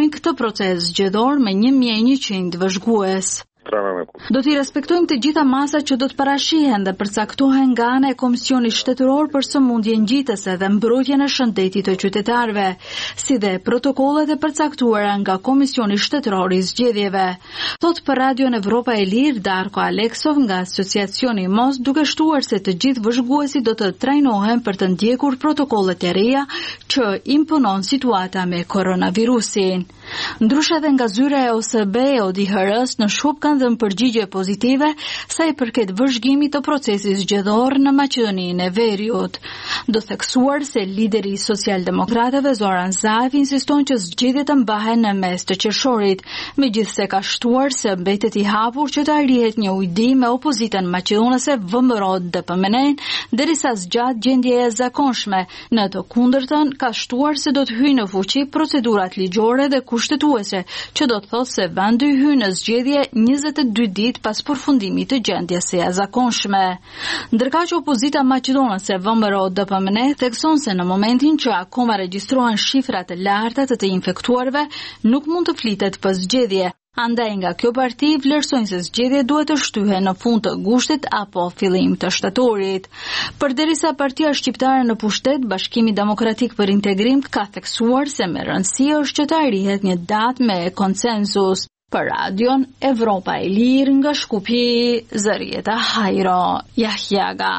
vazhdojnë këtë proces zgjedhor me 1100 vëzhgues. Do t'i respektojmë të gjitha masat që do të parashihen dhe përcaktohen nga ana e Komisionit Shtetëror për Sëmundje Ngjitëse dhe Mbrojtjen e Shëndetit të Qytetarëve, si dhe protokollet e përcaktuara nga Komisioni Shtetëror i Zgjedhjeve. Thot për Radion Evropa e Lirë Darko Aleksov nga Asociacioni Mos, duke shtuar se të gjithë vëzhguesit do të trajnohen për të ndjekur protokollet e reja që imponon situata me koronavirusin. Ndryshe edhe nga zyra e OSB e ODIHR-s në Shkup kanë dhënë përgjigje pozitive sa i përket vëzhgimit të procesit zgjedhor në Maqedoninë e Veriut. Do theksuar se lideri i socialdemokratëve Zoran Zaev insiston që zgjedhjet të mbahen në mes të qershorit, megjithse ka shtuar se mbetet i hapur që të arrihet një ujdi me opozitën maqedonase VMRO-DPMN derisa zgjat gjendjeja e zakonshme. Në të kundërtën ka shtuar se do të hyjë në fuqi procedurat ligjore dhe kushtetuese, që do të thotë se vendi hyn në zgjedhje 22 ditë pas përfundimit të gjendjes së jashtëzakonshme. Ndërkaq opozita maqedonase VMRO-DPMN thekson se në momentin që akoma regjistrohen shifra të larta të infektuarve, nuk mund të flitet për zgjedhje. Andaj nga kjo parti vlerësojnë se zgjedhja duhet të shtyhen në fund të gushtit apo fillim të shtatorit. Përderisa Partia Shqiptare në pushtet, Bashkimi Demokratik për Integrim ka theksuar se me rëndësi është që të arrihet një datë me konsensus. Për Radion Evropa e Lirë nga Shkupi, Zërieta Hajro Jahjaga.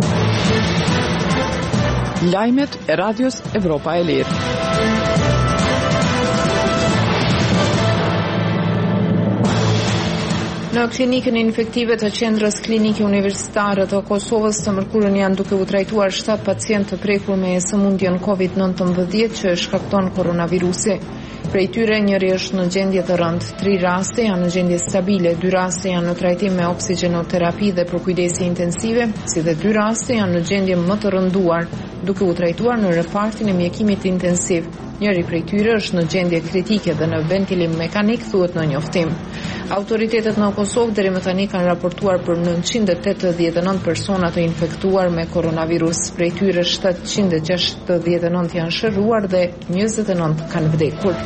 Lajmet e Radios Evropa e Lirë. Në klinikën infektive të qendrës klinike universitare të Kosovës të mërkurën janë duke u trajtuar 7 pacientë të prekur me sëmundjen COVID-19 që shkakton koronavirusi. Prej tyre njëri është në gjendje të rëndë, 3 raste janë në gjendje stabile, 2 raste janë në trajtim me oksigjenoterapi dhe për kujdesje intensive, si dhe 2 raste janë në gjendje më të rënduar, duke u trajtuar në repartin e mjekimit intensiv. Njëri prej tyre është në gjendje kritike dhe në ventilim mekanik, thuhet në njoftim. Autoritetet në Kosovë deri më tani kanë raportuar për 989 persona të infektuar me koronavirus. Prej tyre 769 janë shëruar dhe 29 kanë vdekur.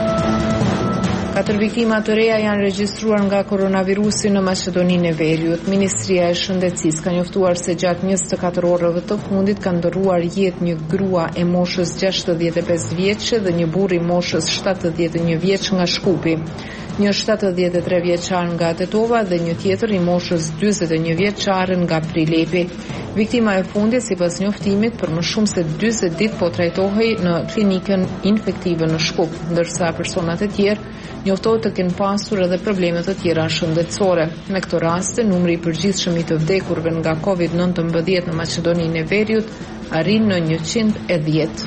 4 viktima të reja janë regjistruar nga koronavirusi në Maqedoninë e Veriut. Ministria e Shëndetësisë ka njoftuar se gjatë 24 orëve të fundit ka ndërruar jetë një grua e moshës 65 vjeçe dhe një burr i moshës 71 vjeç nga Shkupi, një 73 vjeçar nga Tetova dhe një tjetër i moshës 41 vjeçar nga Prilepi. Viktima e fundit, sipas njoftimit, për më shumë se 40 ditë po trajtohej në klinikën infektive në Shkup, ndërsa personat e tjerë njoftohet të kenë pasur edhe probleme të tjera shëndetësore. Me këto raste, numri i përgjithshëm i të vdekurve nga COVID-19 në Maqedoninë e Veriut arrin në 110.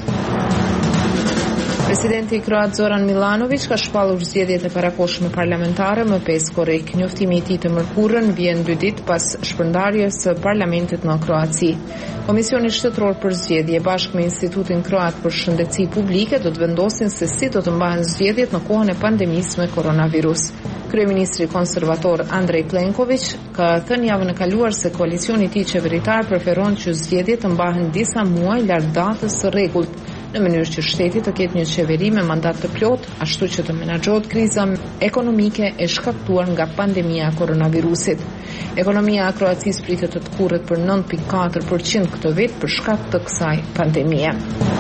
Presidenti kroat Zoran Milanović ka shpallur zgjedhjet e parakohshme parlamentare më 5 korrik. Njoftimi i tij të mërkurën vjen 2 ditë pas shpërndarjes së parlamentit në Kroaci. Komisioni Shtetëror për Zgjedhje bashkë me Institutin Kroat për Shëndetësi Publike do të vendosin se si do të mbahen zgjedhjet në kohën e pandemisë me koronavirus. Kryeministri konservator Andrej Plenković ka thënë javën e kaluar se koalicioni i tij qeveritar preferon që zgjedhjet të mbahen disa muaj larg datës së rregullt, në mënyrë që shteti të ketë një qeveri me mandat të plot, ashtu që të menaxhohet kriza ekonomike e shkaktuar nga pandemia e koronavirusit. Ekonomia e Kroacisë pritet të kurret për 9.4% këtë vit për shkak të kësaj pandemie.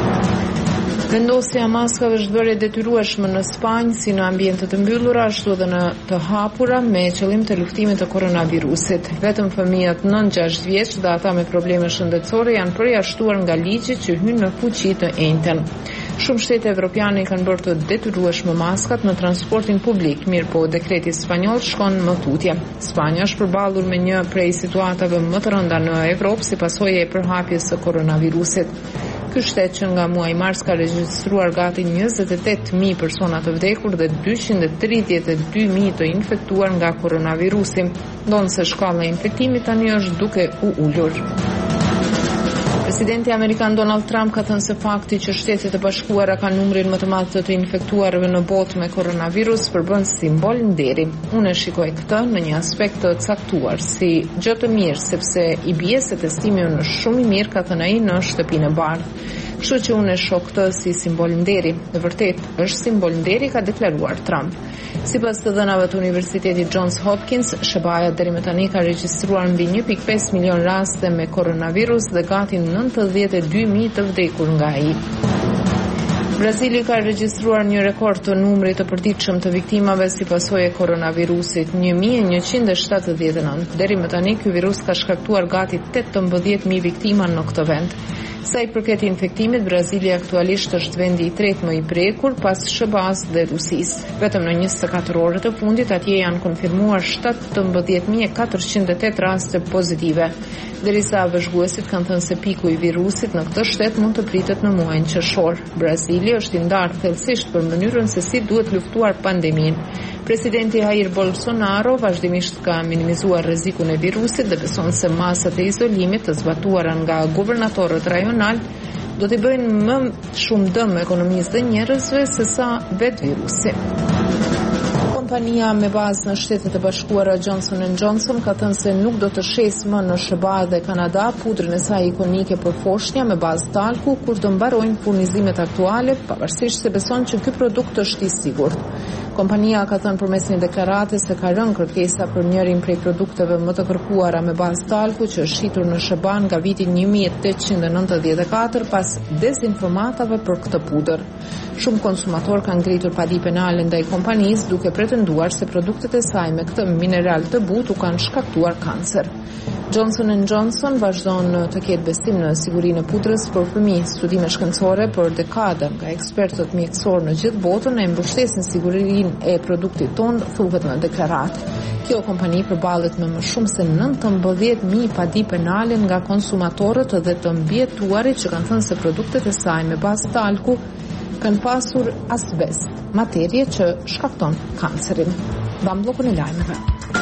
Vendosja maskave është bërë detyrueshme në Spanjë si në ambiente të mbyllura ashtu edhe në të hapura me qëllim të luftimit të koronavirusit. Vetëm fëmijët 9-6 vjeç dhe ata me probleme shëndetësore janë përjashtuar nga ligji që hyn në fuqi të njëjtën. Shumë shtete evropiane kanë bërë të detyrueshme maskat në transportin publik, mirë po dekreti spanjoll shkon më tutje. Spanja është përballur me një prej situatave më të rënda në Evropë si pasojë e përhapjes së koronavirusit. Ky shtet që nga muaji mars ka regjistruar gati 28.000 persona të vdekur dhe 232.000 të infektuar nga koronavirusi, ndonse shkalla e infektimit tani është duke u ulur. Presidenti amerikan Donald Trump ka thënë se fakti që Shtetet e Bashkuara kanë numrin më të madh të infektuarve në botë me koronavirus përbën simbol nderi. Unë e shikoj këtë në një aspekt të caktuar si gjë të mirë, sepse i bie se testimi është shumë i mirë, ka thënë ai në Shtëpinë e Bardhë. Kështu që unë e shoh këtë si simbol nderi. Në vërtet, është simbol nderi, ka deklaruar Trump. Sipas të dhënave të Universitetit Johns Hopkins, SBA deri më tani ka regjistruar mbi 1.5 milion raste me koronavirus dhe gati 92.000 të vdekur nga ai. Brazili ka regjistruar një rekord të numrit të përditshëm të viktimave si pasojë e koronavirusit, 1179. Deri më tani ky virus ka shkaktuar gati 18.000 viktima në këtë vend. Sa i përket infektimit, Brazili aktualisht është vendi i tretë më i prekur pas SBA-s dhe Rusisë. Vetëm në 24 orët e fundit atje janë konfirmuar 17.408 raste pozitive. Derisa vëzhguesit kanë thënë se piku i virusit në këtë shtet mund të pritet në muajin qershor. Brazili është i ndarë thellësisht për mënyrën se si duhet luftuar pandeminë. Presidenti Jair Bolsonaro vazhdimisht ka minimizuar rrezikun e virusit dhe beson se masat e izolimit të zbatuara nga guvernatorët rajonal do t'i bëjnë më shumë dëm ekonomisë dhe njerëzve se sa vetë virusi. Kompania me bazë në Shtetet e Bashkuara Johnson & Johnson ka thënë se nuk do të shes më në SBA dhe Kanada pudrën e saj ikonike për foshnja me bazë talku kur të mbarojnë furnizimet aktuale, pavarësisht se beson që ky produkt është i sigurt. Kompania ka thënë përmes një deklarate se ka rënë kërkesa për njërin prej produkteve më të kërkuara me bazë talku që është shitur në SBA nga viti 1894 pas dezinformatave për këtë pudër. Shumë konsumator kanë ngritur padi penale ndaj kompanisë duke pretenduar se produktet e saj me këtë mineral të butë u kanë shkaktuar kancer. Johnson & Johnson vazhdon të ketë bestim në sigurinë e pudrës për fëmijë. Studime shkencore për dekada nga ekspertët mjekësor në gjithë botën e mbështesin sigurinë e produktit tonë, thuhet në deklaratë. Kjo kompani përballet me më shumë se 19.000 padi penale nga konsumatorët dhe të mbijetuarit që kanë thënë se produktet e saj me bazë talku kanë pasur asbest, materie që shkakton kancerin. Mbam bllokun e lajmeve.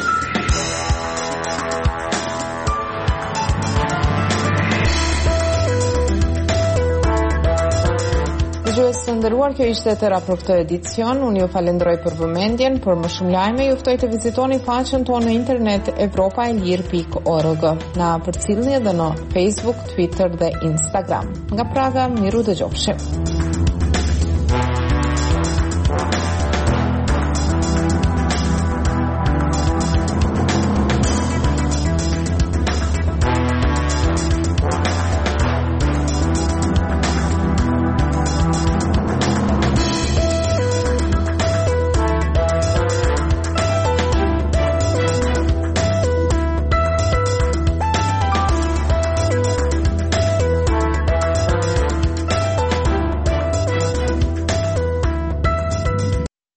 Dëgjues të nderuar, kjo ishte Tera për këtë edicion. Unë ju falenderoj për vëmendjen. Për më shumë lajme, ju ftoj të vizitoni faqen tonë në internet europaelir.org. Na përcjellni edhe në Facebook, Twitter dhe Instagram. Nga Praga, miru dëgjofshim.